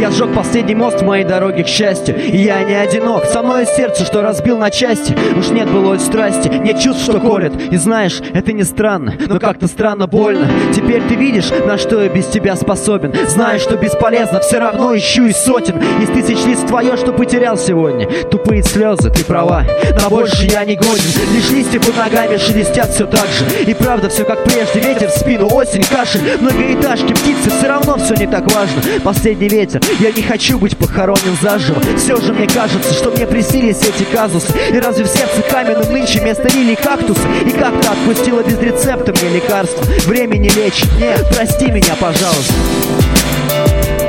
Я сжег последний мост в моей дороге к счастью. И я не одинок, со мной сердце, что разбил на части. Уж нет былой страсти, нет чувств, что колет. И знаешь, это не странно, но как-то странно больно. Теперь ты видишь, на что я без тебя способен. Знаю, что бесполезно, все равно ищу из сотен, из тысяч лиц твое, что потерял сегодня. Тупые слезы, ты права, на больше я не годен. Лишь листья под ногами шелестят все так же. И правда все как прежде, ветер в спину, осень, кашель, многоэтажки, птицы, все равно все не так важно. Последний ветер, я не хочу быть похоронен заживо. Все же мне кажется, что мне приснились эти казусы. И разве в сердце каменном нынче вместо лилий кактус? И как-то отпустила без рецепта мне лекарства. Время не лечит, нет, прости меня, пожалуйста.